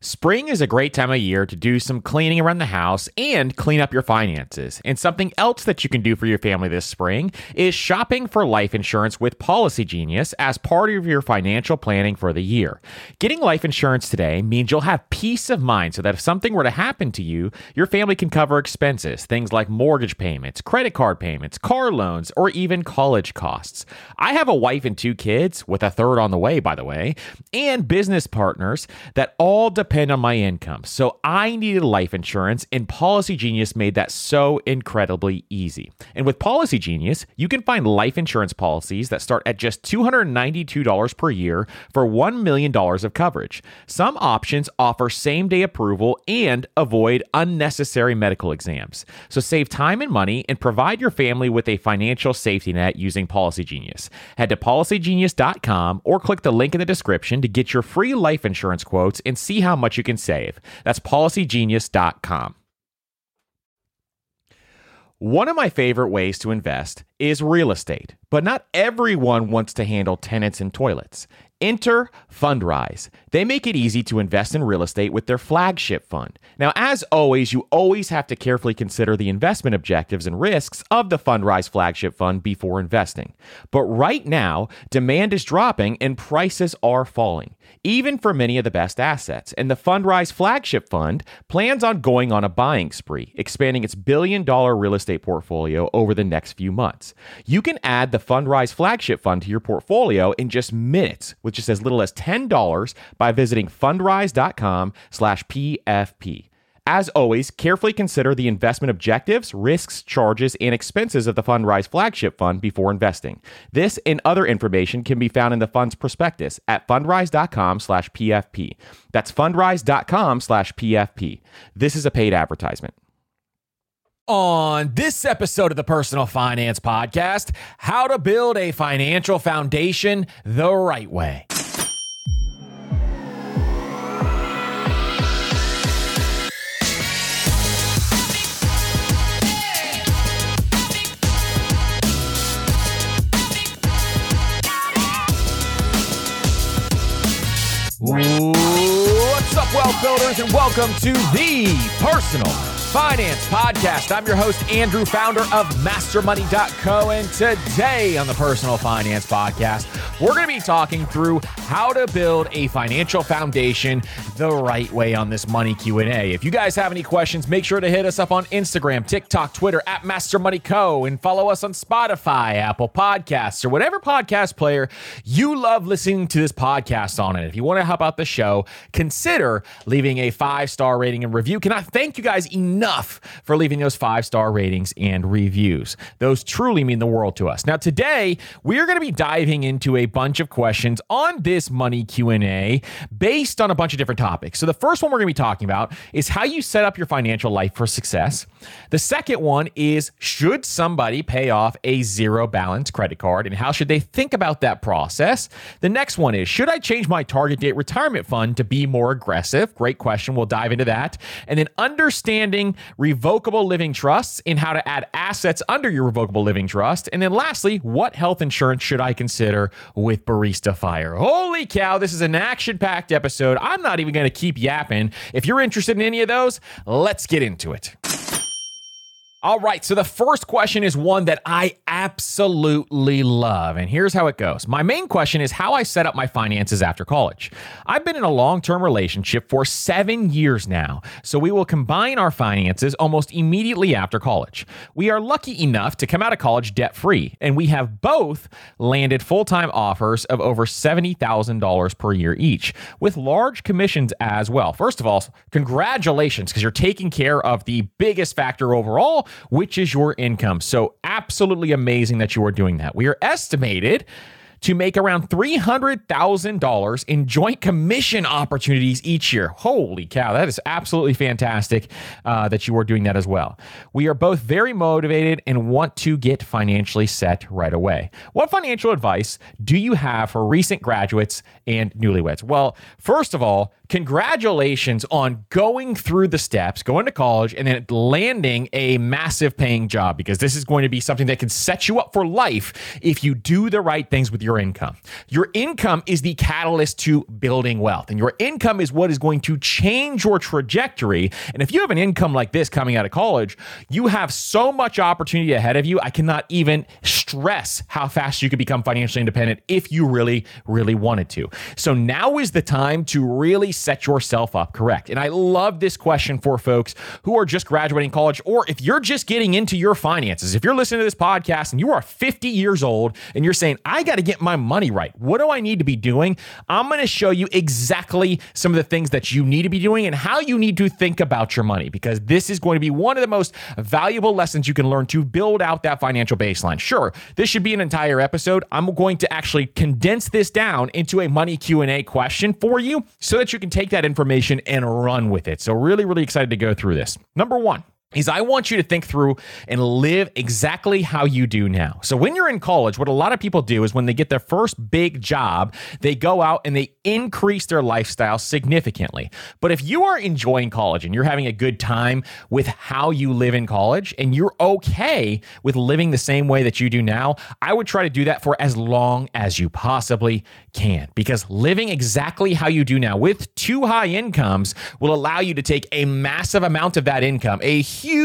Spring is a great time of year to do some cleaning around the house and clean up your finances. And something else that you can do for your family this spring is shopping for life insurance with Policy Genius as part of your financial planning for the year. Getting life insurance today means you'll have peace of mind so that if something were to happen to you, your family can cover expenses, things like mortgage payments, credit card payments, car loans, or even college costs. I have a wife and 2 kids, with a third on the way, by the way, and business partners that all depend on my income. So I needed life insurance, and Policy Genius made that so incredibly easy. And with Policy Genius, you can find life insurance policies that start at just $292 per year for $1 million of coverage. Some options offer same-day approval and avoid unnecessary medical exams. So save time and money and provide your family with a financial safety net using Policy Genius. Head to policygenius.com or click the link in the description to get your free life insurance quotes and see how much you can save. That's policygenius.com. One of my favorite ways to invest is real estate, but not everyone wants to handle tenants and toilets. Enter Fundrise. They make it easy to invest in real estate with their flagship fund. Now, as always, you always have to carefully consider the investment objectives and risks of the Fundrise flagship fund before investing. But right now, demand is dropping and prices are falling, even for many of the best assets. And the Fundrise flagship fund plans on going on a buying spree, expanding its billion-dollar real estate portfolio over the next few months. You can add the Fundrise flagship fund to your portfolio in just minutes, with just as little as $10 by visiting fundrise.com/PFP. As always, carefully consider the investment objectives, risks, charges, and expenses of the Fundrise flagship fund before investing. This and other information can be found in the fund's prospectus at fundrise.com/PFP. That's fundrise.com/PFP. This is a paid advertisement. On this episode of the Personal Finance Podcast, how to build a financial foundation the right way. What's up, wealth builders, and welcome to the Personal Finance Podcast. I'm your host, Andrew, founder of MasterMoney.co, and today on the Personal Finance Podcast, we're going to be talking through how to build a financial foundation the right way on this money Q&A. If you guys have any questions, make sure to hit us up on Instagram, TikTok, Twitter, at MasterMoney.co, and follow us on Spotify, Apple Podcasts, or whatever podcast player you love listening to this podcast on it. If you want to help out the show, consider leaving a 5-star rating and review. Can I thank you guys enough for leaving those 5-star ratings and reviews? Those truly mean the world to us. Now, today, we're going to be diving into a bunch of questions on this money Q&A based on a bunch of different topics. So the first one we're going to be talking about is how you set up your financial life for success. The second one is, should somebody pay off a zero balance credit card, and how should they think about that process? The next one is, should I change my target date retirement fund to be more aggressive? Great question. We'll dive into that. And then understanding revocable living trusts and how to add assets under your revocable living trust. And then lastly, what health insurance should I consider with Barista Fire? Holy cow, this is an action-packed episode. I'm not even going to keep yapping. If you're interested in any of those, let's get into it. All right, so the first question is one that I absolutely love, and here's how it goes. My main question is how I set up my finances after college. I've been in a long-term relationship for 7 years now, so we will combine our finances almost immediately after college. We are lucky enough to come out of college debt-free, and we have both landed full-time offers of over $70,000 per year each, with large commissions as well. First of all, congratulations, because you're taking care of the biggest factor overall, which is your income. So absolutely amazing that you are doing that. We are estimated to make around $300,000 in joint commission opportunities each year. Holy cow, that is absolutely fantastic that you are doing that as well. We are both very motivated and want to get financially set right away. What financial advice do you have for recent graduates and newlyweds? Well, first of all, congratulations on going through the steps, going to college, and then landing a massive paying job, because this is going to be something that can set you up for life if you do the right things with your income. Your income is the catalyst to building wealth, and your income is what is going to change your trajectory. And if you have an income like this coming out of college, you have so much opportunity ahead of you. I cannot even stress how fast you could become financially independent if you really, really wanted to. So now is the time to really set yourself up correct. And I love this question for folks who are just graduating college, or if you're just getting into your finances. If you're listening to this podcast and you are 50 years old and you're saying, I got to get my money right, what do I need to be doing? I'm going to show you exactly some of the things that you need to be doing and how you need to think about your money, because this is going to be one of the most valuable lessons you can learn to build out that financial baseline. Sure, this should be an entire episode. I'm going to actually condense this down into a money Q&A question for you so that you can take that information and run with it. So really, really excited to go through this. Number one is I want you to think through and live exactly how you do now. So when you're in college, what a lot of people do is when they get their first big job, they go out and they increase their lifestyle significantly. But if you are enjoying college and you're having a good time with how you live in college and you're okay with living the same way that you do now, I would try to do that for as long as you possibly can, because living exactly how you do now with two high incomes will allow you to take a massive amount of that income, a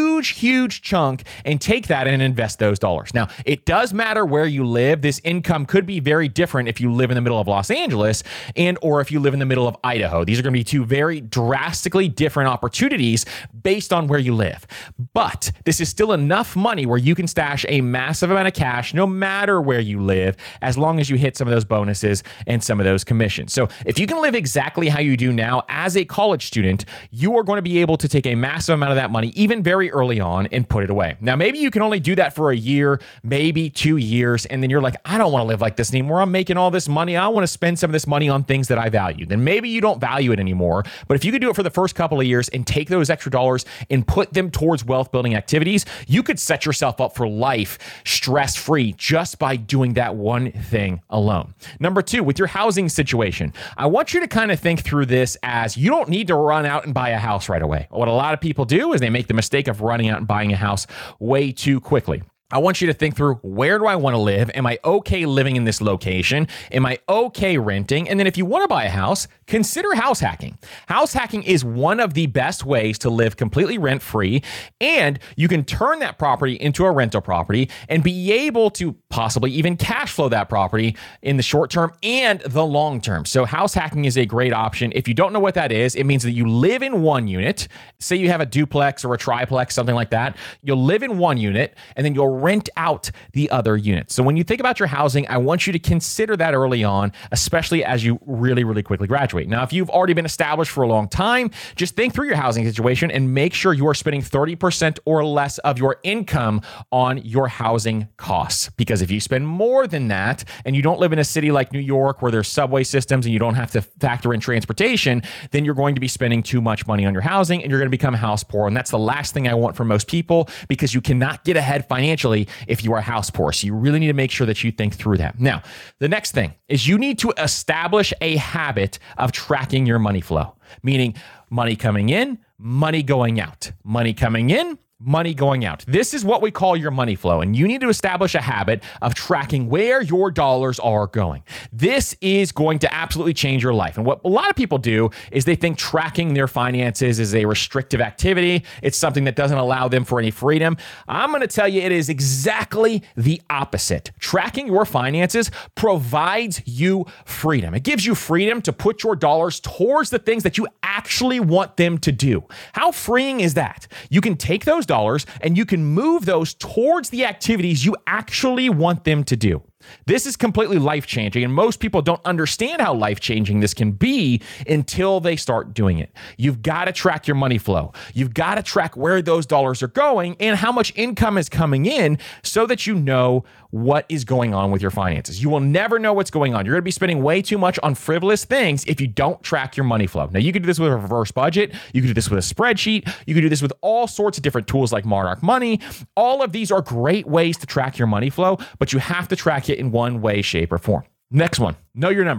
huge chunk, and take that and invest those dollars. Now, it does matter where you live. This income could be very different if you live in the middle of Los Angeles or if you live in the middle of Idaho. These are going to be two very drastically different opportunities based on where you live. But this is still enough money where you can stash a massive amount of cash no matter where you live, as long as you hit some of those bonuses and some of those commissions. So if you can live exactly how you do now as a college student, you are going to be able to take a massive amount of that money, even very early on, and put it away. Now, maybe you can only do that for a year, maybe 2 years, and then you're like, I don't want to live like this anymore. I'm making all this money. I want to spend some of this money on things that I value. Then maybe you don't value it anymore. But if you could do it for the first couple of years and take those extra dollars and put them towards wealth building activities, you could set yourself up for life stress-free just by doing that one thing alone. Number two, with your housing situation, I want you to kind of think through this as you don't need to run out and buy a house right away. What a lot of people do is they make the mistake of running out and buying a house way too quickly. I want you to think through, where do I want to live? Am I okay living in this location? Am I okay renting? And then if you want to buy a house, consider house hacking. House hacking is one of the best ways to live completely rent-free, and you can turn that property into a rental property and be able to possibly even cash flow that property in the short term and the long term. So house hacking is a great option. If you don't know what that is, it means that you live in one unit. Say you have a duplex or a triplex, something like that. You'll live in one unit and then you'll rent out the other units. So when you think about your housing, I want you to consider that early on, especially as you really, really quickly graduate. Now, if you've already been established for a long time, just think through your housing situation and make sure you are spending 30% or less of your income on your housing costs. Because if you spend more than that and you don't live in a city like New York where there's subway systems and you don't have to factor in transportation, then you're going to be spending too much money on your housing and you're going to become house poor. And that's the last thing I want for most people, because you cannot get ahead financially if you are house poor. So you really need to make sure that you think through that. Now, the next thing is you need to establish a habit of tracking your money flow, meaning money coming in, money going out, money coming in, money going out. This is what we call your money flow, and you need to establish a habit of tracking where your dollars are going. This is going to absolutely change your life. And what a lot of people do is they think tracking their finances is a restrictive activity. It's something that doesn't allow them for any freedom. I'm going to tell you it is exactly the opposite. Tracking your finances provides you freedom. It gives you freedom to put your dollars towards the things that you actually want them to do. How freeing is that? You can take those dollars and you can move those towards the activities you actually want them to do. This is completely life-changing, and most people don't understand how life-changing this can be until they start doing it. You've got to track your money flow. You've got to track where those dollars are going and how much income is coming in so that you know what is going on with your finances. You will never know what's going on. You're going to be spending way too much on frivolous things if you don't track your money flow. Now, you can do this with a reverse budget. You can do this with a spreadsheet. You can do this with all sorts of different tools like Monarch Money. All of these are great ways to track your money flow, but you have to track it in one way, shape, or form. Next one, know your numbers.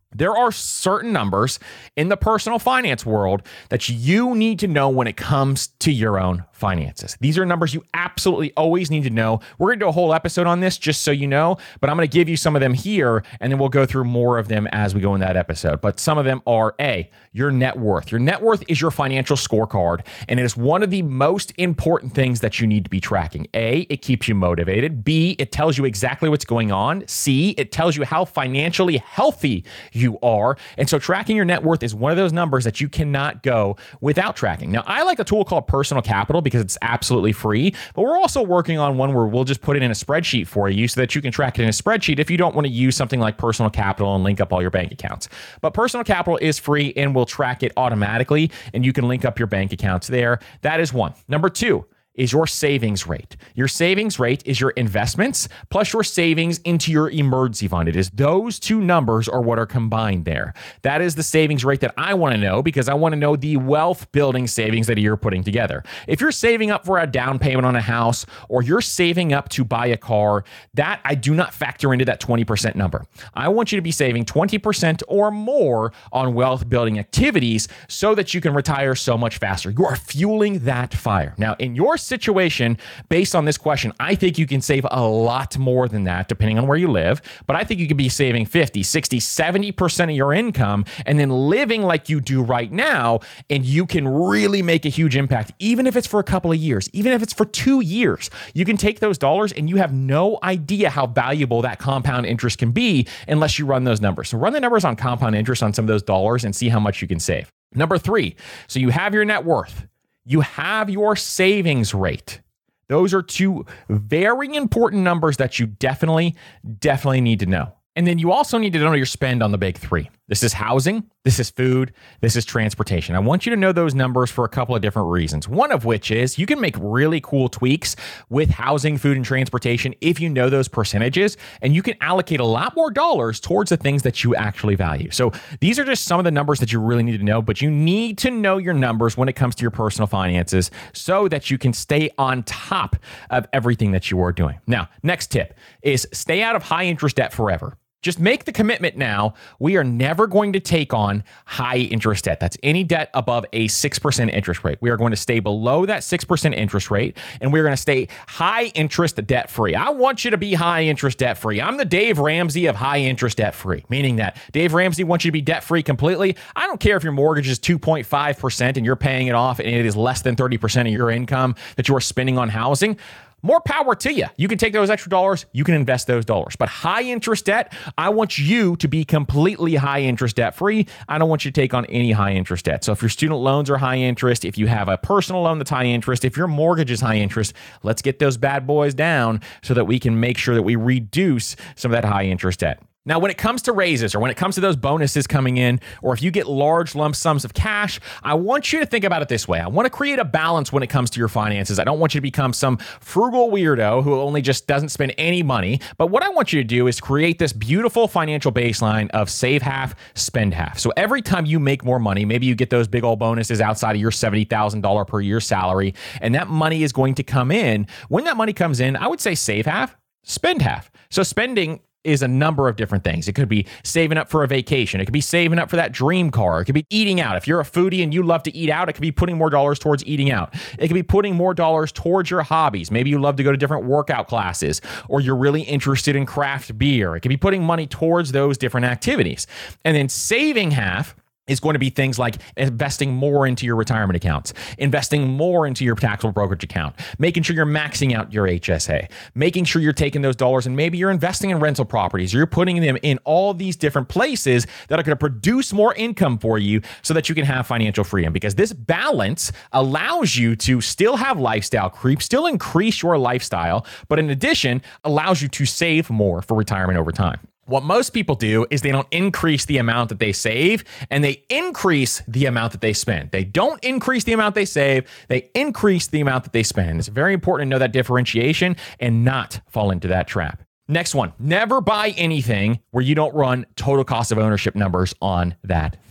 There are certain numbers in the personal finance world that you need to know when it comes to your own finances. These are numbers you absolutely always need to know. We're going to do a whole episode on this just so you know, but I'm going to give you some of them here and then we'll go through more of them as we go in that episode. But some of them are your net worth. Your net worth is your financial scorecard, and it is one of the most important things that you need to be tracking. It keeps you motivated. B, it tells you exactly what's going on. C, it tells you how financially healthy you are. And so tracking your net worth is one of those numbers that you cannot go without tracking. Now, I like a tool called Personal Capital because it's absolutely free, but we're also working on one where we'll just put it in a spreadsheet for you so that you can track it in a spreadsheet if you don't want to use something like Personal Capital and link up all your bank accounts. But Personal Capital is free and will track it automatically, and you can link up your bank accounts there. That is one. Number two is your savings rate. Your savings rate is your investments plus your savings into your emergency fund. It is those two numbers are what are combined there. That is the savings rate that I want to know because I want to know the wealth building savings that you're putting together. If you're saving up for a down payment on a house or you're saving up to buy a car, that I do not factor into that 20% number. I want you to be saving 20% or more on wealth building activities so that you can retire so much faster. You are fueling that fire. Now, in your situation, based on this question, I think you can save a lot more than that depending on where you live, but I think you could be saving 50, 60, 70% of your income and then living like you do right now, and you can really make a huge impact, even if it's for a couple of years, even if it's for 2 years. You can take those dollars and you have no idea how valuable that compound interest can be unless you run those numbers. So run the numbers on compound interest on some of those dollars and see how much you can save. Number three, so you have your net worth. You have your savings rate. Those are two very important numbers that you definitely need to know. And then you also need to know your spend on the big three. This is housing, this is food, this is transportation. I want you to know those numbers for a couple of different reasons. One of which is you can make really cool tweaks with housing, food, and transportation if you know those percentages, and you can allocate a lot more dollars towards the things that you actually value. So these are just some of the numbers that you really need to know, but you need to know your numbers when it comes to your personal finances so that you can stay on top of everything that you are doing. Now, next tip is stay out of high interest debt forever. Just make the commitment now. We are never going to take on high interest debt. That's any debt above a 6% interest rate. We are going to stay below that 6% interest rate, and we're going to stay high interest debt free. I want you to be high interest debt free. I'm the Dave Ramsey of high interest debt free, meaning that Dave Ramsey wants you to be debt free completely. I don't care if your mortgage is 2.5% and you're paying it off and it is less than 30% of your income that you are spending on housing. More power to you. You can take those extra dollars, you can invest those dollars. But high interest debt, I want you to be completely high interest debt free. I don't want you to take on any high interest debt. So if your student loans are high interest, if you have a personal loan that's high interest, if your mortgage is high interest, let's get those bad boys down so that we can make sure that we reduce some of that high interest debt. Now, when it comes to raises or when it comes to those bonuses coming in, or if you get large lump sums of cash, I want you to think about it this way. I want to create a balance when it comes to your finances. I don't want you to become some frugal weirdo who only just doesn't spend any money. But what I want you to do is create this beautiful financial baseline of save half, spend half. So every time you make more money, maybe you get those big old bonuses outside of your $70,000 per year salary, and that money is going to come in. When that money comes in, I would say save half, spend half. So spending is a number of different things. It could be saving up for a vacation. It could be saving up for that dream car. It could be eating out. If you're a foodie and you love to eat out, it could be putting more dollars towards eating out. It could be putting more dollars towards your hobbies. Maybe you love to go to different workout classes, or you're really interested in craft beer. It could be putting money towards those different activities. And then saving half is going to be things like investing more into your retirement accounts, investing more into your taxable brokerage account, making sure you're maxing out your HSA, making sure you're taking those dollars and maybe you're investing in rental properties, or you're putting them in all these different places that are going to produce more income for you so that you can have financial freedom. Because this balance allows you to still have lifestyle creep, still increase your lifestyle, but in addition, allows you to save more for retirement over time. What most people do is they don't increase the amount that they save, and they increase the amount that they spend. They don't increase the amount they save, they increase the amount that they spend. It's very important to know that differentiation and not fall into that trap. Next one, never buy anything where you don't run total cost of ownership numbers on that thing.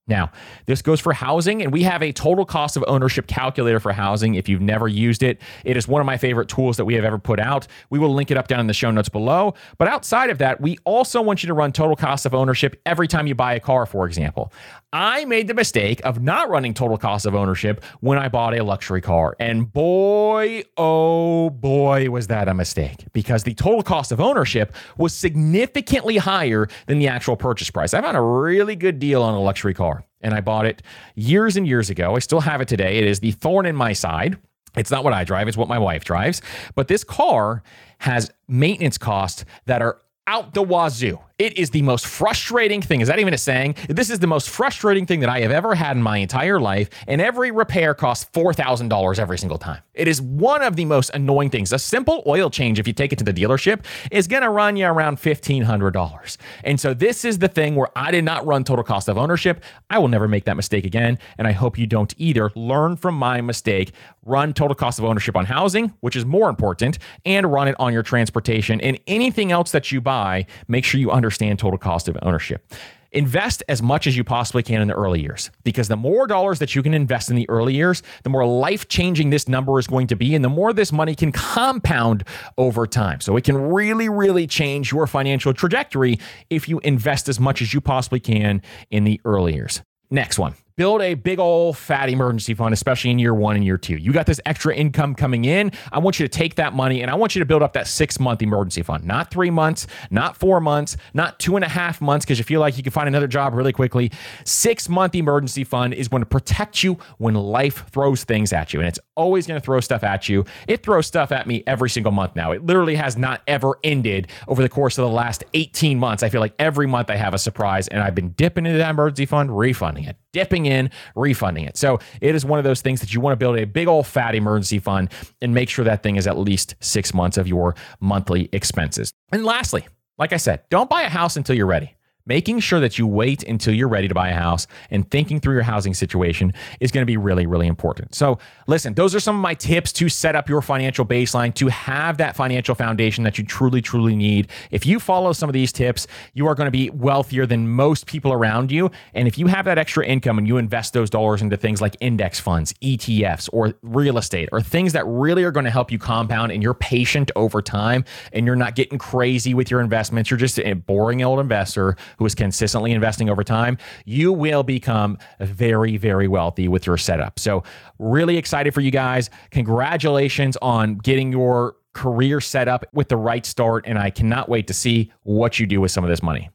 Now, this goes for housing, and we have a total cost of ownership calculator for housing. If you've never used it, it is one of my favorite tools that we have ever put out. We will link it up down in the show notes below. But outside of that, we also want you to run total cost of ownership every time you buy a car, for example. I made the mistake of not running total cost of ownership when I bought a luxury car. And boy, oh boy, was that a mistake, because the total cost of ownership was significantly higher than the actual purchase price. I found a really good deal on a luxury car, and I bought it years and years ago. I still have it today. It is the thorn in my side. It's not what I drive, it's what my wife drives. But this car has maintenance costs that are out the wazoo. It is the most frustrating thing. Is that even a saying? This is the most frustrating thing that I have ever had in my entire life, and every repair costs $4,000 every single time. It is one of the most annoying things. A simple oil change, if you take it to the dealership, is going to run you around $1,500. And so this is the thing where I did not run total cost of ownership. I will never make that mistake again, and I hope you don't either. Learn from my mistake. Run total cost of ownership on housing, which is more important, and run it on your transportation. And anything else that you buy, make sure you understand total cost of ownership. Invest as much as you possibly can in the early years, because the more dollars that you can invest in the early years, the more life-changing this number is going to be, and the more this money can compound over time. So it can really, really change your financial trajectory if you invest as much as you possibly can in the early years. Next one. Build a big old fat emergency fund, especially in year 1 and year 2. You got this extra income coming in. I want you to take that money and I want you to build up that 6-month emergency fund. Not 3 months, not 4 months, not 2.5 months because you feel like you can find another job really quickly. 6-month emergency fund is going to protect you when life throws things at you. And it's always going to throw stuff at you. It throws stuff at me every single month now. It literally has not ever ended over the course of the last 18 months. I feel like every month I have a surprise, and I've been dipping into that emergency fund, refunding it. Dipping in, refunding it. So it is one of those things that you want to build a big old fat emergency fund and make sure that thing is at least 6 months of your monthly expenses. And lastly, like I said, don't buy a house until you're ready. Making sure that you wait until you're ready to buy a house and thinking through your housing situation is going to be really, really important. So listen, those are some of my tips to set up your financial baseline, to have that financial foundation that you truly, truly need. If you follow some of these tips, you are going to be wealthier than most people around you. And if you have that extra income and you invest those dollars into things like index funds, ETFs, or real estate, or things that really are going to help you compound, and you're patient over time and you're not getting crazy with your investments, you're just a boring old investor who is consistently investing over time, you will become very, very wealthy with your setup. So really excited for you guys. Congratulations on getting your career set up with the right start. And I cannot wait to see what you do with some of this money.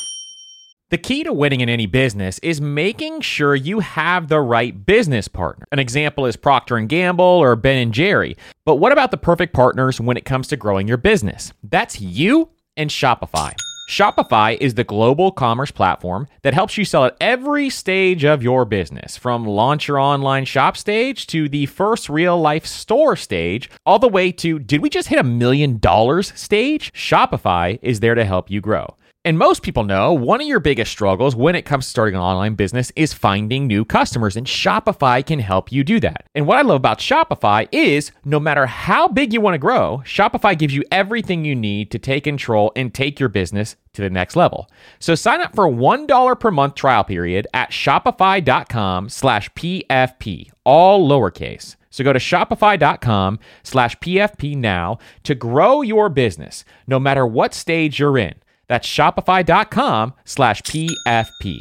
The key to winning in any business is making sure you have the right business partner. An example is Procter & Gamble or Ben & Jerry. But what about the perfect partners when it comes to growing your business? That's you and Shopify. Shopify is the global commerce platform that helps you sell at every stage of your business, from launch your online shop stage to the first real life store stage, all the way to did we just hit $1 million stage? Shopify is there to help you grow. And most people know one of your biggest struggles when it comes to starting an online business is finding new customers, and Shopify can help you do that. And what I love about Shopify is no matter how big you want to grow, Shopify gives you everything you need to take control and take your business to the next level. So sign up for a $1 per month trial period at shopify.com/PFP, all lowercase. So go to shopify.com/PFP now to grow your business, no matter what stage you're in. That's shopify.com/PFP.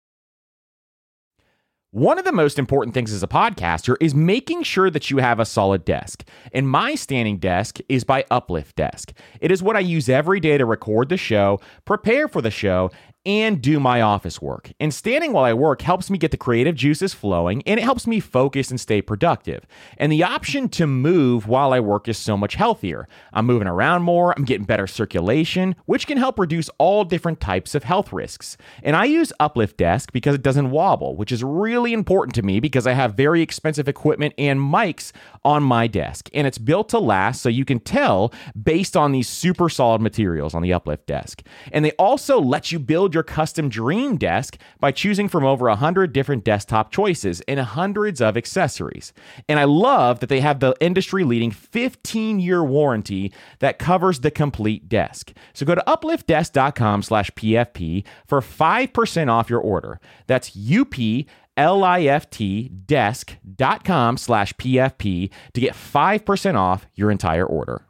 One of the most important things as a podcaster is making sure that you have a solid desk. And my standing desk is by Uplift Desk. It is what I use every day to record the show, prepare for the show, and do my office work. And standing while I work helps me get the creative juices flowing, and it helps me focus and stay productive. And the option to move while I work is so much healthier. I'm moving around more, I'm getting better circulation, which can help reduce all different types of health risks. And I use Uplift Desk because it doesn't wobble, which is really important to me because I have very expensive equipment and mics on my desk. And it's built to last, so you can tell based on these super solid materials on the Uplift Desk. And they also let you build build your custom dream desk by choosing from over 100 different desktop choices and hundreds of accessories. And I love that they have the industry-leading 15-year warranty that covers the complete desk. So go to upliftdesk.com/PFP for 5% off your order. That's upliftdesk.com/PFP to get 5% off your entire order.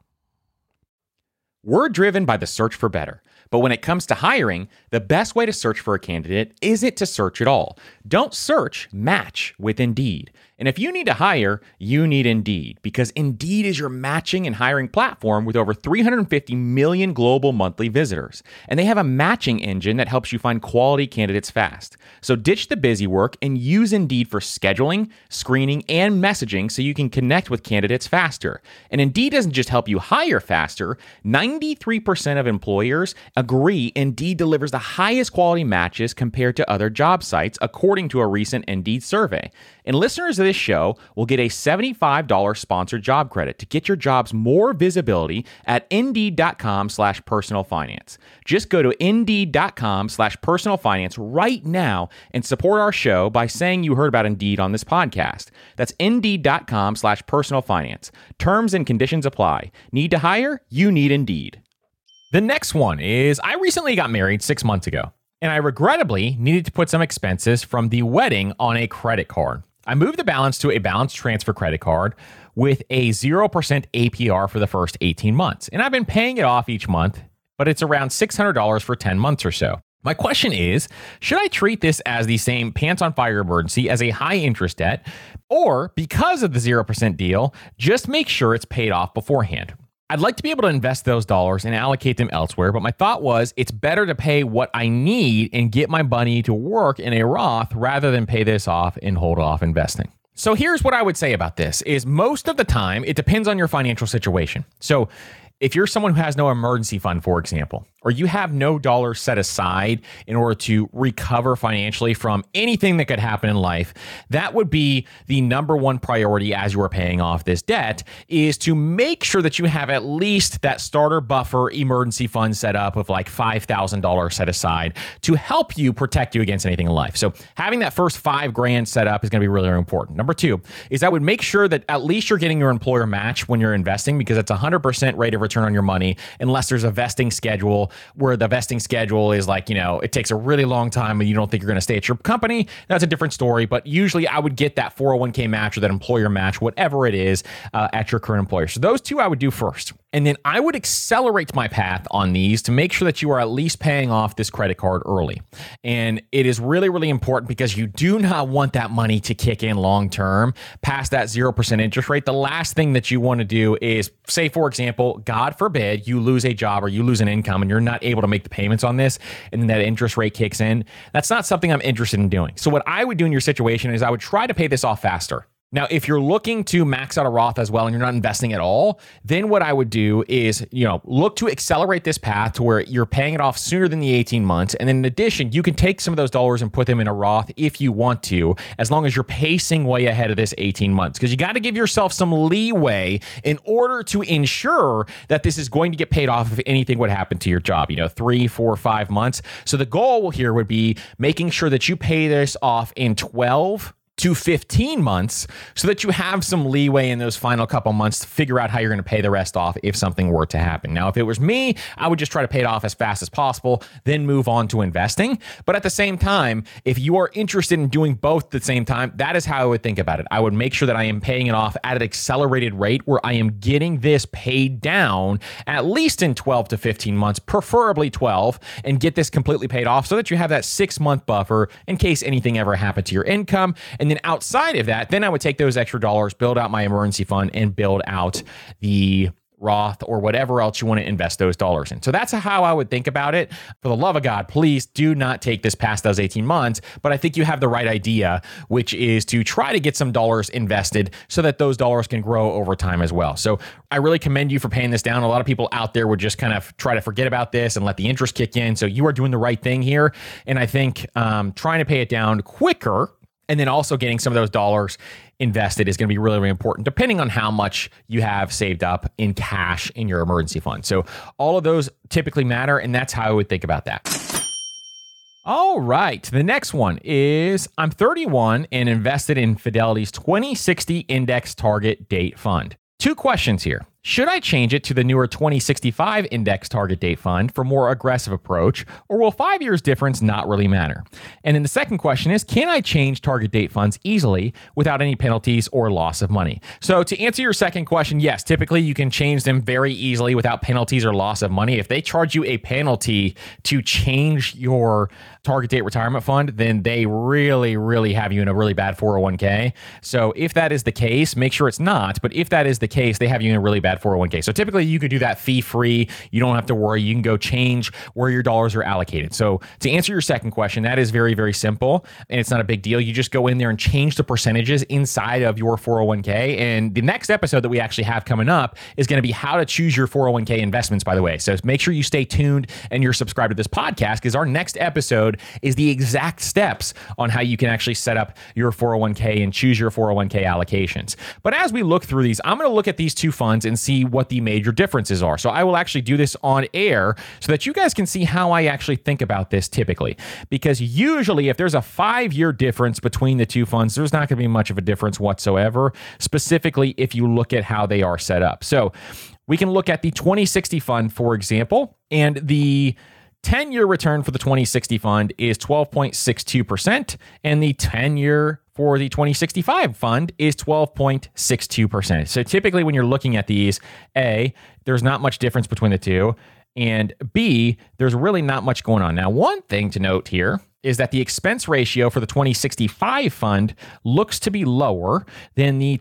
We're driven by the search for better. But when it comes to hiring, the best way to search for a candidate isn't to search at all. Don't search, match with Indeed. And if you need to hire, you need Indeed, because Indeed is your matching and hiring platform with over 350 million global monthly visitors. And they have a matching engine that helps you find quality candidates fast. So ditch the busy work and use Indeed for scheduling, screening, and messaging so you can connect with candidates faster. And Indeed doesn't just help you hire faster. 93% of employers agree Indeed delivers the highest quality matches compared to other job sites, according to a recent Indeed survey. And listeners of this show will get a $75 sponsored job credit to get your jobs more visibility at Indeed.com/personalfinance. Just go to Indeed.com/personalfinance right now and support our show by saying you heard about Indeed on this podcast. That's Indeed.com/personalfinance. Terms and conditions apply. Need to hire? You need Indeed. The next one is, I recently got married 6 months ago, and I regrettably needed to put some expenses from the wedding on a credit card. I moved the balance to a balance transfer credit card with a 0% APR for the first 18 months. And I've been paying it off each month, but it's around $600 for 10 months or so. My question is, should I treat this as the same pants on fire emergency as a high interest debt, or because of the 0% deal, just make sure it's paid off beforehand? I'd like to be able to invest those dollars and allocate them elsewhere, but my thought was it's better to pay what I need and get my money to work in a Roth rather than pay this off and hold off investing. So here's what I would say about this is most of the time, it depends on your financial situation. So if you're someone who has no emergency fund, for example, or you have no dollars set aside in order to recover financially from anything that could happen in life, that would be the number one priority as you are paying off this debt, is to make sure that you have at least that starter buffer emergency fund set up of like $5,000 set aside to help you protect you against anything in life. So having that first $5,000 set up is going to be really, really important. Number two is I would make sure that at least you're getting your employer match when you're investing, because it's 100% rate of return on your money, unless there's a vesting schedule where the vesting schedule is like, it takes a really long time and you don't think you're going to stay at your company. That's a different story. But usually I would get that 401k match or that employer match, whatever it is, at your current employer. So those two I would do first. And then I would accelerate my path on these to make sure that you are at least paying off this credit card early. And it is really, really important because you do not want that money to kick in long term past that 0% interest rate. The last thing that you want to do is, say, for example, God forbid you lose a job or you lose an income and you're not able to make the payments on this, and then that interest rate kicks in. That's not something I'm interested in doing. So what I would do in your situation is I would try to pay this off faster. Now, if you're looking to max out a Roth as well and you're not investing at all, then what I would do is, look to accelerate this path to where you're paying it off sooner than the 18 months. And then in addition, you can take some of those dollars and put them in a Roth if you want to, as long as you're pacing way ahead of this 18 months, because you got to give yourself some leeway in order to ensure that this is going to get paid off if anything would happen to your job, 3, 4, 5 months. So the goal here would be making sure that you pay this off in 12 to 15 months so that you have some leeway in those final couple months to figure out how you're going to pay the rest off if something were to happen. Now, if it was me, I would just try to pay it off as fast as possible, then move on to investing. But at the same time, if you are interested in doing both at the same time, that is how I would think about it. I would make sure that I am paying it off at an accelerated rate where I am getting this paid down at least in 12 to 15 months, preferably 12, and get this completely paid off so that you have that 6-month buffer in case anything ever happened to your income. And then outside of that, then I would take those extra dollars, build out my emergency fund, and build out the Roth or whatever else you want to invest those dollars in. So that's how I would think about it. For the love of God, please do not take this past those 18 months. But I think you have the right idea, which is to try to get some dollars invested so that those dollars can grow over time as well. So I really commend you for paying this down. A lot of people out there would just kind of try to forget about this and let the interest kick in. So you are doing the right thing here. And I think trying to pay it down quicker and then also getting some of those dollars invested is going to be really, really important, depending on how much you have saved up in cash in your emergency fund. So all of those typically matter, and that's how I would think about that. All right. The next one is I'm 31 and invested in Fidelity's 2060 Index Target Date Fund. 2 questions here. Should I change it to the newer 2065 Index Target Date Fund for more aggressive approach, or will 5 years difference not really matter? And then the second question is, can I change target date funds easily without any penalties or loss of money? So to answer your second question, yes, typically you can change them very easily without penalties or loss of money. If they charge you a penalty to change your target date retirement fund, then they really have you in a really bad 401k. So if that is the case, make sure it's not. But if that is the case, they have you in a really bad 401k. So typically you could do that fee-free. You don't have to worry. You can go change where your dollars are allocated. So to answer your second question, that is very simple, and it's not a big deal. You just go in there and change the percentages inside of your 401k. And the next episode that we actually have coming up is going to be how to choose your 401k investments, by the way. So make sure you stay tuned and you're subscribed to this podcast, because our next episode is the exact steps on how you can actually set up your 401k and choose your 401k allocations. But as we look through these, I'm going to look at these 2 funds and see what the major differences are. So I will actually do this on air so that you guys can see how I actually think about this typically. Because usually if there's a 5-year difference between the 2 funds, there's not going to be much of a difference whatsoever, specifically if you look at how they are set up. So we can look at the 2060 fund, for example, and the 10-year return for the 2060 fund is 12.62%, and the 10-year for the 2065 fund is 12.62%. So typically when you're looking at these, A, there's not much difference between the 2, and B, there's really not much going on. Now, one thing to note here is that the expense ratio for the 2065 fund looks to be lower than the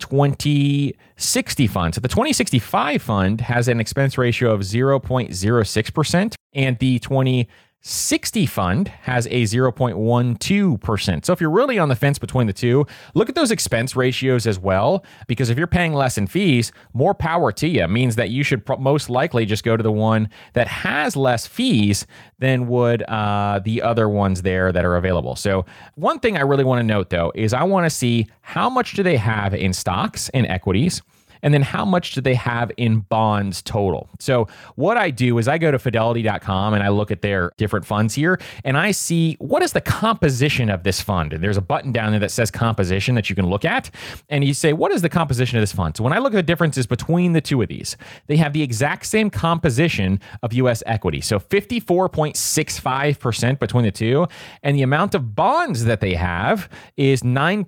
2060 fund. So the 2065 fund has an expense ratio of 0.06%, and the 2060 fund has a 0.12%. So if you're really on the fence between the 2, look at those expense ratios as well, because if you're paying less in fees, more power to you. It means that you should most likely just go to the one that has less fees than would the other ones there that are available. So one thing I really want to note, though, is I want to see how much do they have in stocks and equities, and then how much do they have in bonds total? So what I do is I go to Fidelity.com and I look at their different funds here, and I see what is the composition of this fund. And there's a button down there that says composition that you can look at, and you say, what is the composition of this fund? So when I look at the differences between the 2 of these, they have the exact same composition of U.S. equity. So 54.65% between the 2, and the amount of bonds that they have is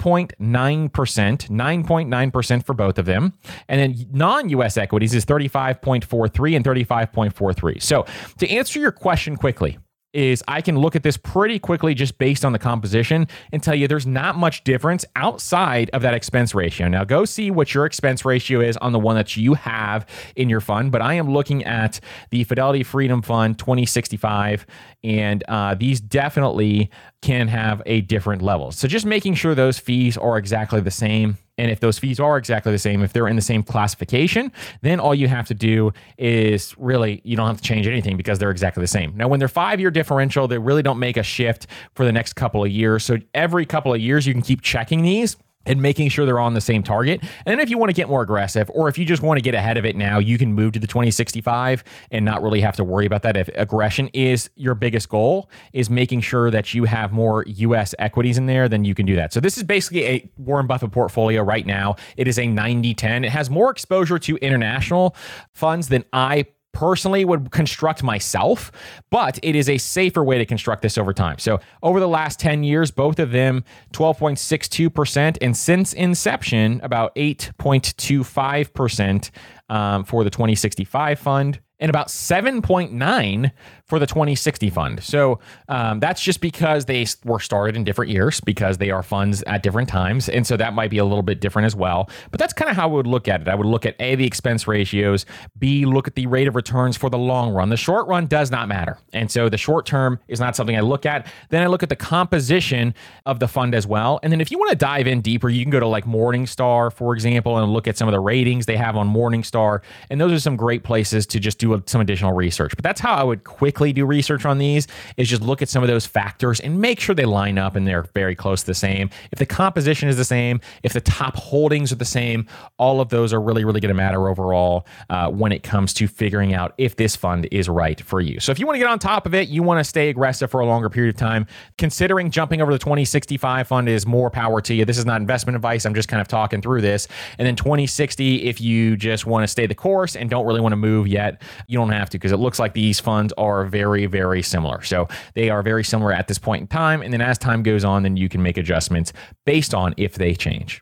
9.9% for both of them. And then non-US equities is 35.43 and 35.43. So to answer your question quickly, is I can look at this pretty quickly just based on the composition and tell you there's not much difference outside of that expense ratio. Now go see what your expense ratio is on the one that you have in your fund, but I am looking at the Fidelity Freedom Fund 2065, and these definitely can have a different level. So just making sure those fees are exactly the same. And if those fees are exactly the same, if they're in the same classification, then all you have to do is really, you don't have to change anything because they're exactly the same. Now, when they're 5-year differential, they really don't make a shift for the next couple of years. So every couple of years, you can keep checking these and making sure they're on the same target. And then if you want to get more aggressive, or if you just want to get ahead of it now, you can move to the 2065 and not really have to worry about that. If aggression is your biggest goal, is making sure that you have more US equities in there, then you can do that. So this is basically a Warren Buffett portfolio right now. It is a 90-10. It has more exposure to international funds than I personally would construct myself, but it is a safer way to construct this over time. So over the last 10 years, both of them 12.62%, and since inception, about 8.25% for the 2065 fund, and about 7.9 for the 2060 fund. So that's just because they were started in different years, because they are funds at different times. And so that might be a little bit different as well. But that's kind of how I would look at it. I would look at A, the expense ratios, B, look at the rate of returns for the long run. The short run does not matter. And so the short term is not something I look at. Then I look at the composition of the fund as well. And then if you want to dive in deeper, you can go to like Morningstar, for example, and look at some of the ratings they have on Morningstar. And those are some great places to just do some additional research. But that's how I would quickly typically do research on these is just look at some of those factors and make sure they line up and they're very close to the same. If the composition is the same, if the top holdings are the same, all of those are really, really going to matter overall when it comes to figuring out if this fund is right for you. So if you want to get on top of it, you want to stay aggressive for a longer period of time, considering jumping over the 2065 fund is more power to you. This is not investment advice. I'm just kind of talking through this. And then 2060, if you just want to stay the course and don't really want to move yet, you don't have to, because it looks like these funds are very, very similar. So they are very similar at this point in time. And then as time goes on, then you can make adjustments based on if they change.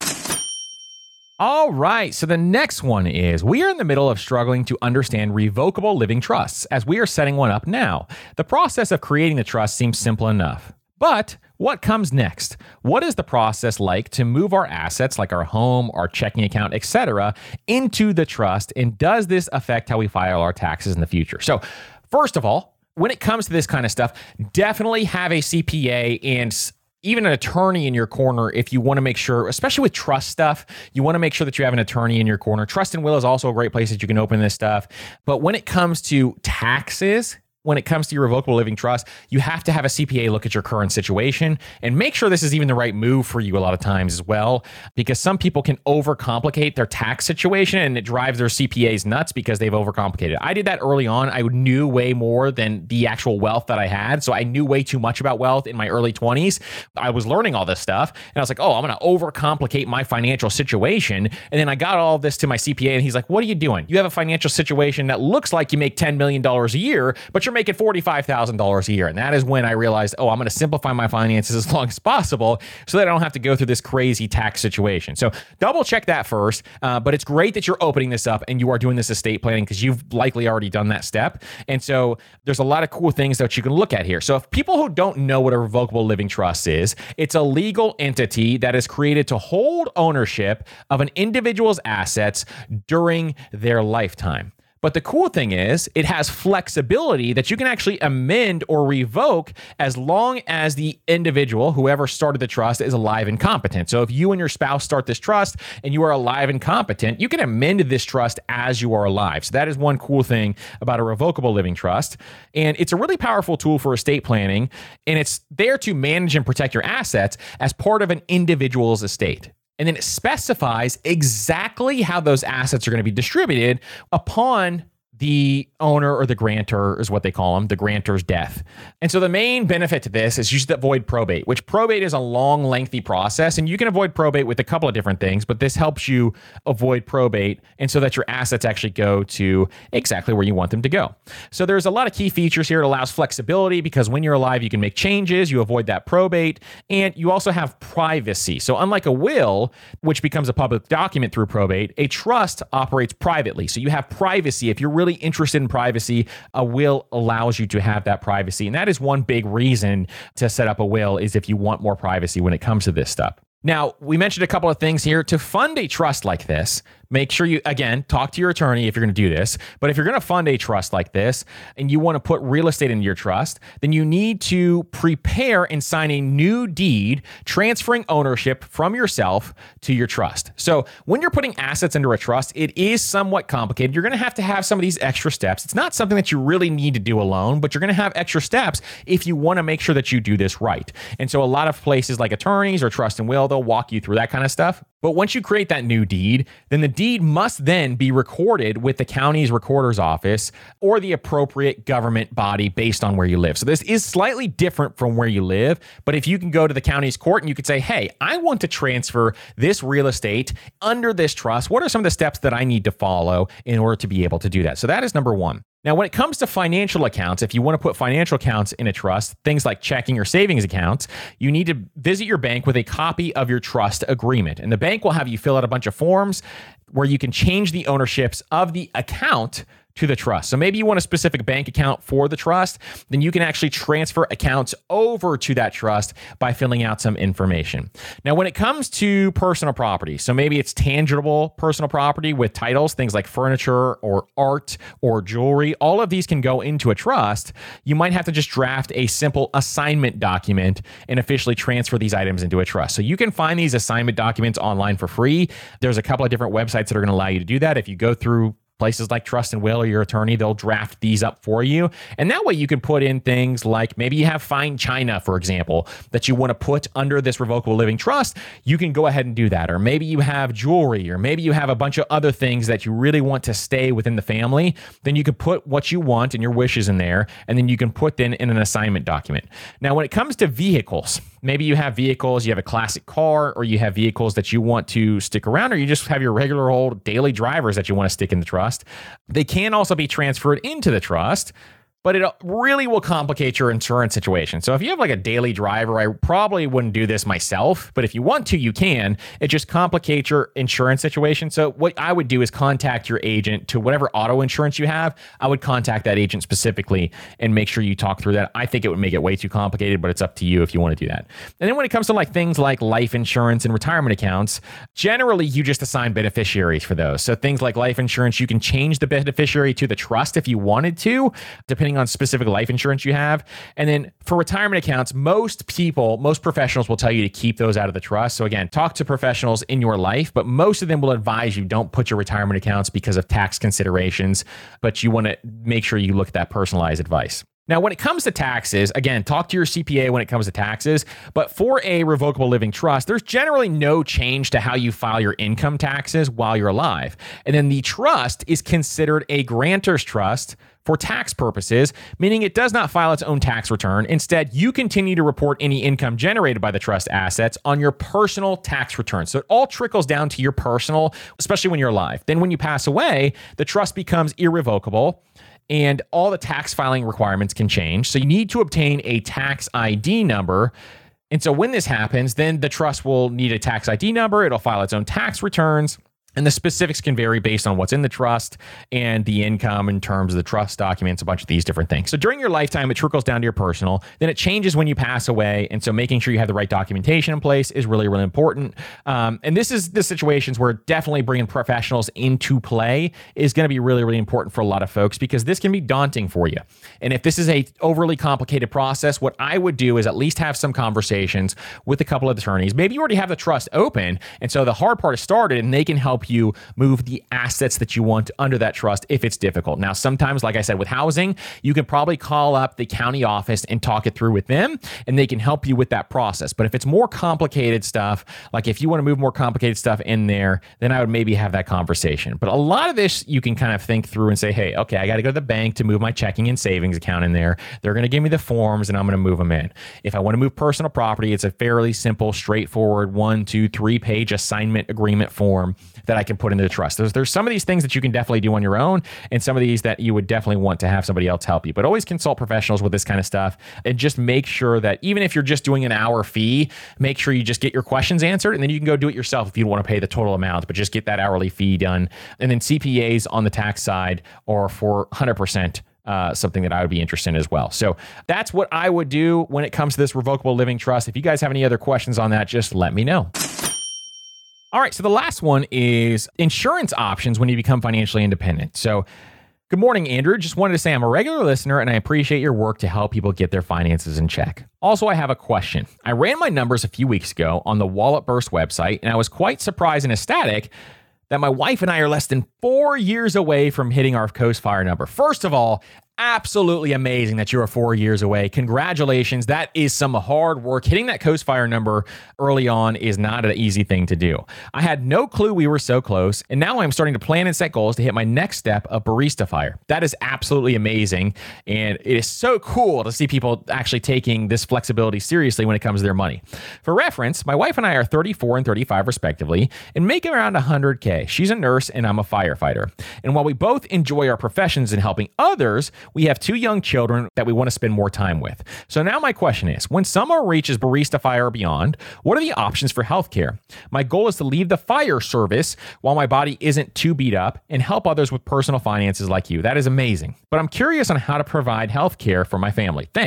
All right, so the next one is we are in the middle of struggling to understand revocable living trusts as we are setting one up now. The process of creating the trust seems simple enough. But what comes next? What is the process like to move our assets like our home, our checking account, etc., into the trust? And does this affect how we file our taxes in the future? So first of all, when it comes to this kind of stuff, definitely have a CPA and even an attorney in your corner if you want to make sure, especially with trust stuff, you want to make sure that you have an attorney in your corner. Trust and will is also a great place that you can open this stuff. But when it comes to taxes, when it comes to your revocable living trust, you have to have a CPA look at your current situation and make sure this is even the right move for you a lot of times as well, because some people can overcomplicate their tax situation and it drives their CPAs nuts because they've overcomplicated. I did that early on. I knew way more than the actual wealth that I had. So I knew way too much about wealth in my early 20s. I was learning all this stuff and I was like, oh, I'm going to overcomplicate my financial situation. And then I got all of this to my CPA and he's like, what are you doing? You have a financial situation that looks like you make $10 million a year, but you're making $45,000 a year. And that is when I realized, oh, I'm going to simplify my finances as long as possible so that I don't have to go through this crazy tax situation. So double check that first. But it's great that you're opening this up and you are doing this estate planning because you've likely already done that step. And so there's a lot of cool things that you can look at here. So if people who don't know what a revocable living trust is, it's a legal entity that is created to hold ownership of an individual's assets during their lifetime. But the cool thing is it has flexibility that you can actually amend or revoke as long as the individual, whoever started the trust, is alive and competent. So if you and your spouse start this trust and you are alive and competent, you can amend this trust as you are alive. So that is one cool thing about a revocable living trust. And it's a really powerful tool for estate planning. And it's there to manage and protect your assets as part of an individual's estate. And then it specifies exactly how those assets are going to be distributed upon the owner or the grantor is what they call them, the grantor's death. And so the main benefit to this is you should avoid probate, which probate is a long, lengthy process. And you can avoid probate with a couple of different things, but this helps you avoid probate and so that your assets actually go to exactly where you want them to go. So there's a lot of key features here. It allows flexibility because when you're alive, you can make changes, you avoid that probate, and you also have privacy. So unlike a will, which becomes a public document through probate, a trust operates privately. So you have privacy. If you're really interested in privacy, a will allows you to have that privacy. And that is one big reason to set up a will, is if you want more privacy when it comes to this stuff. Now, we mentioned a couple of things here. To fund a trust like this, make sure you, again, talk to your attorney if you're going to do this. But if you're going to fund a trust like this and you want to put real estate into your trust, then you need to prepare and sign a new deed transferring ownership from yourself to your trust. So when you're putting assets into a trust, it is somewhat complicated. You're going to have some of these extra steps. It's not something that you really need to do alone, but you're going to have extra steps if you want to make sure that you do this right. And so a lot of places like attorneys or trust and will, they'll walk you through that kind of stuff. But once you create that new deed, then the deed must then be recorded with the county's recorder's office or the appropriate government body based on where you live. So this is slightly different from where you live, but if you can go to the county's court and you could say, hey, I want to transfer this real estate under this trust, what are some of the steps that I need to follow in order to be able to do that? So that is number one. Now, when it comes to financial accounts, if you want to put financial accounts in a trust, things like checking or savings accounts, you need to visit your bank with a copy of your trust agreement. And the bank will have you fill out a bunch of forms where you can change the ownerships of the account to the trust. So maybe you want a specific bank account for the trust, then you can actually transfer accounts over to that trust by filling out some information. Now, when it comes to personal property, so maybe it's tangible personal property with titles, things like furniture or art or jewelry, all of these can go into a trust. You might have to just draft a simple assignment document and officially transfer these items into a trust. So you can find these assignment documents online for free. There's a couple of different websites that are going to allow you to do that. If you go through Places like Trust and Will or your attorney, they'll draft these up for you. And that way you can put in things like maybe you have fine china, for example, that you want to put under this revocable living trust. You can go ahead and do that. Or maybe you have jewelry, or maybe you have a bunch of other things that you really want to stay within the family. Then you can put what you want and your wishes in there, and then you can put them in an assignment document. Now, when it comes to vehicles, maybe you have vehicles, you have a classic car, or you have vehicles that you want to stick around, or you just have your regular old daily drivers that you want to stick in the trust. They can also be transferred into the trust, but it really will complicate your insurance situation. So if you have like a daily driver, I probably wouldn't do this myself, but if you want to, you can. It just complicates your insurance situation. So what I would do is contact your agent to whatever auto insurance you have. I would contact that agent specifically and make sure you talk through that. I think it would make it way too complicated, but it's up to you if you want to do that. And then when it comes to like things like life insurance and retirement accounts, generally you just assign beneficiaries for those. So things like life insurance, you can change the beneficiary to the trust if you wanted to, depending on specific life insurance you have. And then for retirement accounts, most professionals will tell you to keep those out of the trust. So again, talk to professionals in your life, but most of them will advise you don't put your retirement accounts because of tax considerations, but you want to make sure you look at that personalized advice. Now, when it comes to taxes, again, talk to your CPA when it comes to taxes, but for a revocable living trust, there's generally no change to how you file your income taxes while you're alive. And then the trust is considered a grantor's trust for tax purposes, meaning it does not file its own tax return. Instead, you continue to report any income generated by the trust assets on your personal tax return. So it all trickles down to your personal, especially when you're alive. Then when you pass away, the trust becomes irrevocable, and all the tax filing requirements can change. So you need to obtain a tax ID number. And so when this happens, then the trust will need a tax ID number. It'll file its own tax returns. And the specifics can vary based on what's in the trust and the income in terms of the trust documents, a bunch of these different things. So during your lifetime, it trickles down to your personal. Then it changes when you pass away. And so making sure you have the right documentation in place is really, really important. And this is the situations where definitely bringing professionals into play is going to be really, really important for a lot of folks, because this can be daunting for you. And if this is a overly complicated process, what I would do is at least have some conversations with a couple of attorneys. Maybe you already have the trust open, and so the hard part is started, and they can help you move the assets that you want under that trust if it's difficult. Now, sometimes, like I said, with housing, you can probably call up the county office and talk it through with them, and they can help you with that process. But if it's more complicated stuff, like if you want to move more complicated stuff in there, then I would maybe have that conversation. But a lot of this you can kind of think through and say, hey, okay, I got to go to the bank to move my checking and savings account in there. They're going to give me the forms and I'm going to move them in. If I want to move personal property, it's a fairly simple, straightforward 1, 2, 3 page assignment agreement form that I can put into the trust. There's some of these things that you can definitely do on your own, and some of these that you would definitely want to have somebody else help you. But always consult professionals with this kind of stuff, and just make sure that even if you're just doing an hour fee, make sure you just get your questions answered, and then you can go do it yourself if you don't want to pay the total amount, but just get that hourly fee done. And then CPAs on the tax side are for 100%. Something that I would be interested in as well. So that's what I would do when it comes to this revocable living trust. If you guys have any other questions on that, just let me know. All right, so the last one is insurance options when you become financially independent. So good morning, Andrew. Just wanted to say I'm a regular listener and I appreciate your work to help people get their finances in check. Also, I have a question. I ran my numbers a few weeks ago on the Wallet Burst website, and I was quite surprised and ecstatic that my wife and I are less than 4 years away from hitting our Coast Fire number. First of all, absolutely amazing that you're 4 years away. Congratulations. That is some hard work. Hitting that Coast Fire number early on is not an easy thing to do. I had no clue we were so close, and now I'm starting to plan and set goals to hit my next step of Barista Fire. That is absolutely amazing, and it is so cool to see people actually taking this flexibility seriously when it comes to their money. For reference, my wife and I are 34 and 35 respectively, and make around $100K. She's a nurse and I'm a firefighter. And while we both enjoy our professions and helping others, we have 2 young children that we want to spend more time with. So now my question is, when someone reaches Barista Fire or beyond, what are the options for healthcare? My goal is to leave the fire service while my body isn't too beat up and help others with personal finances like you. That is amazing. But I'm curious on how to provide healthcare for my family. Thanks.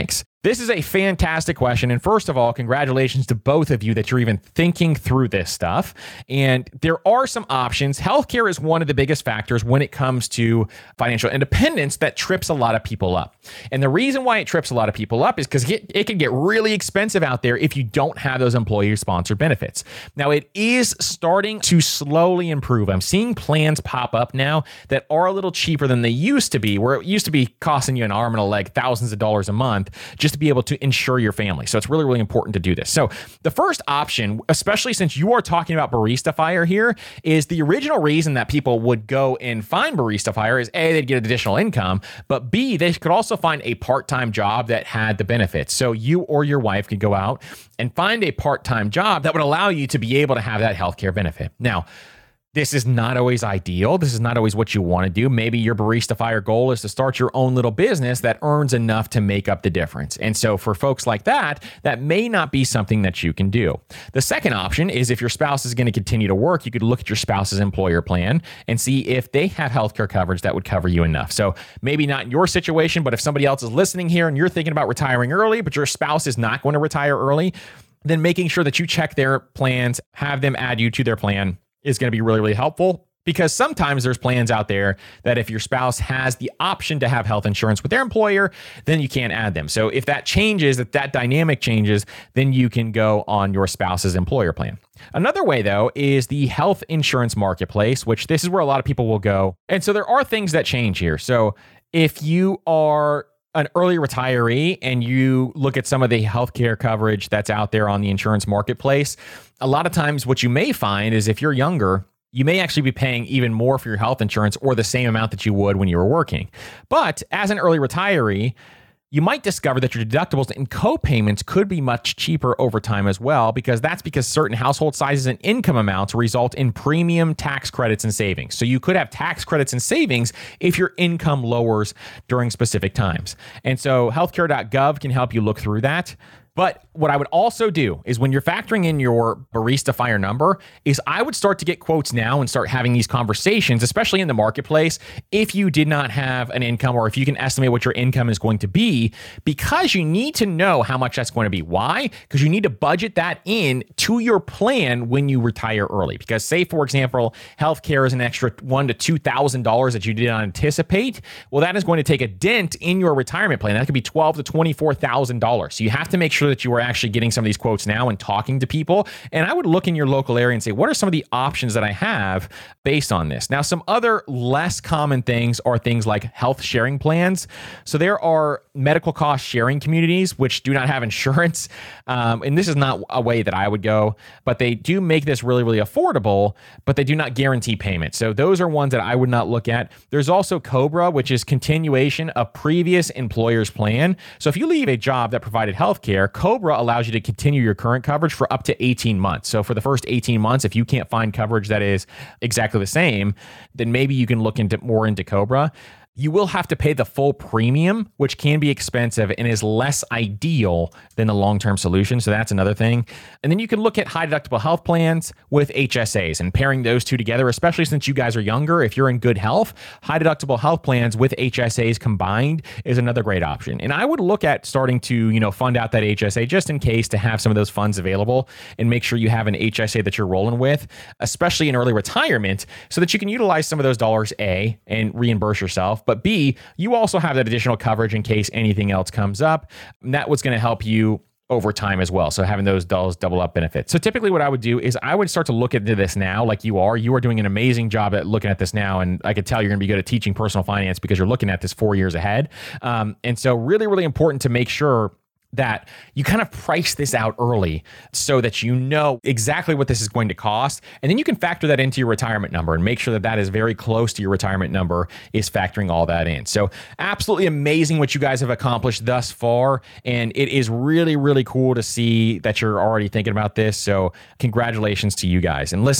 This is a fantastic question. And first of all, congratulations to both of you that you're even thinking through this stuff. And there are some options. Healthcare is one of the biggest factors when it comes to financial independence that trips a lot of people up. And the reason why it trips a lot of people up is because it can get really expensive out there if you don't have those employer-sponsored benefits. Now, it is starting to slowly improve. I'm seeing plans pop up now that are a little cheaper than they used to be, where it used to be costing you an arm and a leg, thousands of dollars a month, just to be able to insure your family. So it's really, really important to do this. So the first option, especially since you are talking about Barista Fire here, is the original reason that people would go and find Barista Fire is A, they'd get additional income, but B, they could also find a part-time job that had the benefits. So you or your wife could go out and find a part-time job that would allow you to be able to have that healthcare benefit. Now, this is not always ideal. This is not always what you want to do. Maybe your Barista Fire goal is to start your own little business that earns enough to make up the difference. And so for folks like that, that may not be something that you can do. The second option is if your spouse is going to continue to work, you could look at your spouse's employer plan and see if they have healthcare coverage that would cover you enough. So maybe not in your situation, but if somebody else is listening here and you're thinking about retiring early, but your spouse is not going to retire early, then making sure that you check their plans, have them add you to their plan is going to be really, really helpful, because sometimes there's plans out there that if your spouse has the option to have health insurance with their employer, then you can't add them. So if that changes, if that dynamic changes, then you can go on your spouse's employer plan. Another way, though, is the health insurance marketplace, which this is where a lot of people will go. And so there are things that change here. So if you are an early retiree and you look at some of the healthcare coverage that's out there on the insurance marketplace, a lot of times what you may find is if you're younger, you may actually be paying even more for your health insurance or the same amount that you would when you were working. But as an early retiree, you might discover that your deductibles and co-payments could be much cheaper over time as well, because certain household sizes and income amounts result in premium tax credits and savings. So you could have tax credits and savings if your income lowers during specific times. And so healthcare.gov can help you look through that. But what I would also do is when you're factoring in your Barista Fire number is I would start to get quotes now and start having these conversations, especially in the marketplace, if you did not have an income or if you can estimate what your income is going to be, because you need to know how much that's going to be. Why? Because you need to budget that in to your plan when you retire early. Because say, for example, healthcare is an extra $1,000 to $2,000 that you did not anticipate. Well, that is going to take a dent in your retirement plan. That could be $12,000 to $24,000. So you have to make sure that you are actually getting some of these quotes now and talking to people. And I would look in your local area and say, what are some of the options that I have based on this? Now, some other less common things are things like health sharing plans. So there are medical cost sharing communities which do not have insurance. And this is not a way that I would go, but they do make this really, really affordable, but they do not guarantee payment. So those are ones that I would not look at. There's also COBRA, which is continuation of previous employer's plan. So if you leave a job that provided healthcare, COBRA allows you to continue your current coverage for up to 18 months. So for the first 18 months, if you can't find coverage that is exactly the same, then maybe you can look more into COBRA. You will have to pay the full premium, which can be expensive and is less ideal than the long-term solution. So that's another thing. And then you can look at high deductible health plans with HSAs and pairing those two together, especially since you guys are younger. If you're in good health, high deductible health plans with HSAs combined is another great option. And I would look at starting to, fund out that HSA just in case to have some of those funds available and make sure you have an HSA that you're rolling with, especially in early retirement, so that you can utilize some of those dollars, A, and reimburse yourself. But B, you also have that additional coverage in case anything else comes up. And that was going to help you over time as well. So having those double up benefits. So typically what I would do is I would start to look into this now like you are. You are doing an amazing job at looking at this now. And I could tell you're going to be good at teaching personal finance because you're looking at this 4 years ahead. And so really, really important to make sure that you kind of price this out early so that you know exactly what this is going to cost. And then you can factor that into your retirement number and make sure that that is very close to your retirement number, is factoring all that in. So absolutely amazing what you guys have accomplished thus far. And it is really, really cool to see that you're already thinking about this. So congratulations to you guys. And listen,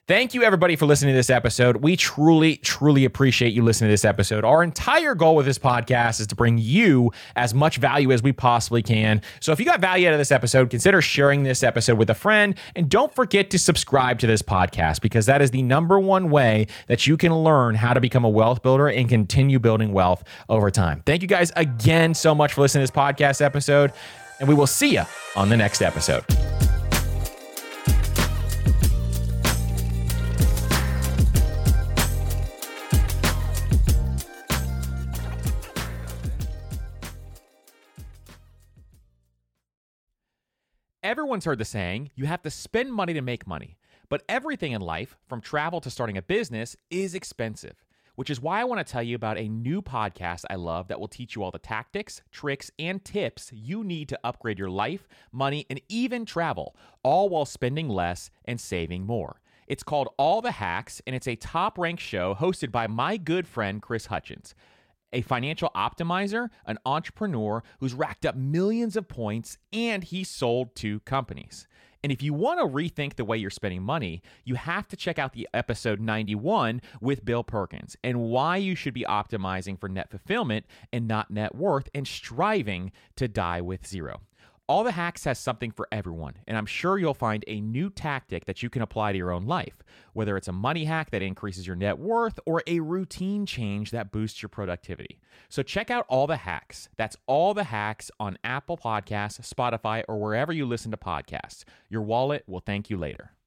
Thank you, everybody, for listening to this episode. We truly, truly appreciate you listening to this episode. Our entire goal with this podcast is to bring you as much value as we possibly can. So if you got value out of this episode, consider sharing this episode with a friend. And don't forget to subscribe to this podcast, because that is the number one way that you can learn how to become a wealth builder and continue building wealth over time. Thank you guys again so much for listening to this podcast episode, and we will see you on the next episode. Everyone's heard the saying, you have to spend money to make money. But everything in life, from travel to starting a business, is expensive, which is why I want to tell you about a new podcast I love that will teach you all the tactics, tricks, and tips you need to upgrade your life, money, and even travel, all while spending less and saving more. It's called All the Hacks, and it's a top-ranked show hosted by my good friend, Chris Hutchins, a financial optimizer, an entrepreneur who's racked up millions of points, and he sold 2 companies. And if you want to rethink the way you're spending money, you have to check out the episode 91 with Bill Perkins and why you should be optimizing for net fulfillment and not net worth and striving to die with zero. All the Hacks has something for everyone, and I'm sure you'll find a new tactic that you can apply to your own life, whether it's a money hack that increases your net worth or a routine change that boosts your productivity. So check out All the Hacks. That's All the Hacks on Apple Podcasts, Spotify, or wherever you listen to podcasts. Your wallet will thank you later.